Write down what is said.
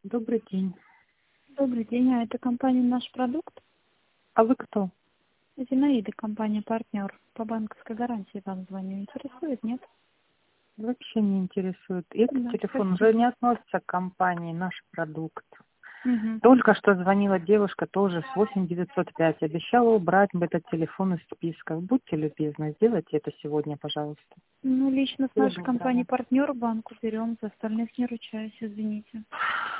Добрый день. Добрый день, это компания «Наш продукт». А вы кто? Зинаида, компания-партнер. По банковской гарантии вам звоню. Интересует, нет? Вообще не интересует. Этот Да, телефон уже спасибо. не относится к компании «Наш продукт». Мгм. Только что звонила девушка тоже с 8905. Обещала убрать этот телефон из списка. Будьте любезны, сделайте это сегодня, пожалуйста. Ну, лично с Буду нашей благодарна. компанией «Партнер» банку берем, за остальных не ручаюсь, извините.